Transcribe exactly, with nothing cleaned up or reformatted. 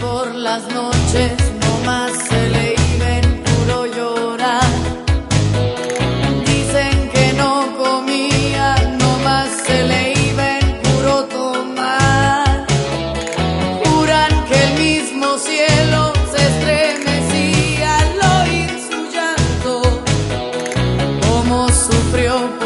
por las noches no más se le iba en puro llorar. Dicen que no comía, no más se le iba en puro tomar. Juran que el mismo cielo se estremecía al oír su llanto, como sufrió.